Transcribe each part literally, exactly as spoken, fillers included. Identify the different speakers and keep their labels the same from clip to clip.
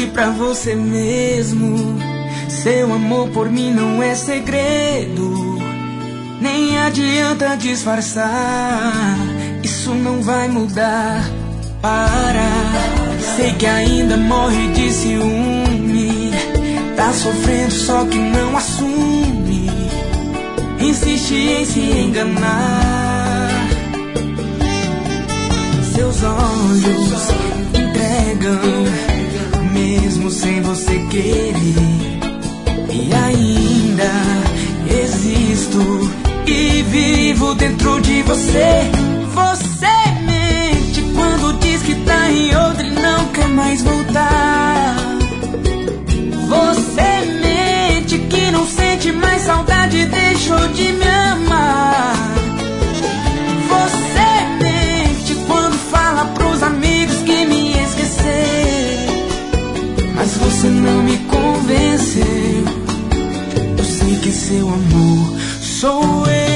Speaker 1: Conte pra você mesmo, seu amor por mim não é segredo. Nem adianta disfarçar, isso não vai mudar. Para, sei que ainda morre de ciúme, tá sofrendo só que não assume, insiste em se enganar. Seus olhos entregam, mesmo sem você querer. E ainda existo e vivo dentro de você. Você mente quando diz que tá em outra e não quer mais voltar. Você mente que não sente mais saudade e deixou de me amar. Você mente quando fala pros amigos que me esqueceu, mas você não me convenceu. Eu sei que seu amor sou eu.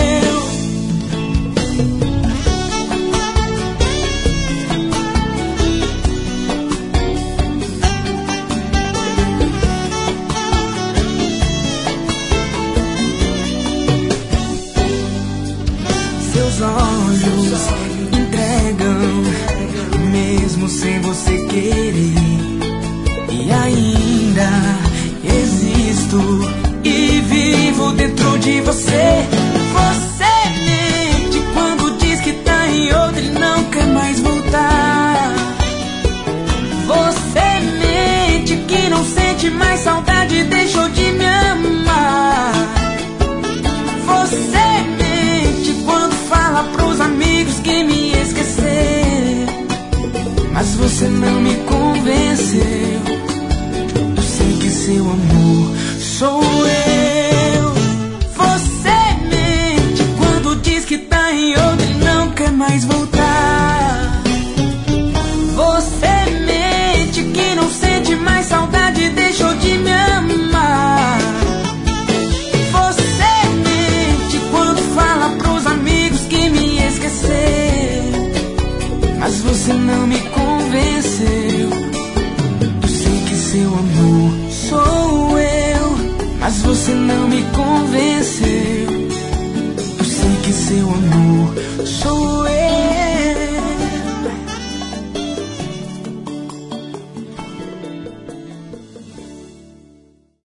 Speaker 1: Seus olhos entregam, mesmo sem você querer. E ainda existo e vivo dentro de você. Você mente quando diz que tá em outra e não quer mais voltar. Você mente que não sente mais saudade e deixou de me amar. Você mente quando fala pros amigos que me esqueceu, mas você não me convenceu. Eu sei que seu amor sou eu. Você mente quando diz que tá em outra e não quer mais voltar. Você mente que não sente mais saudade e deixou de me amar. Você mente quando fala pros amigos que me esqueceu, mas você não me convenceu. Eu sei que seu amor sou eu, mas você não me convenceu. Eu sei que seu amor sou eu.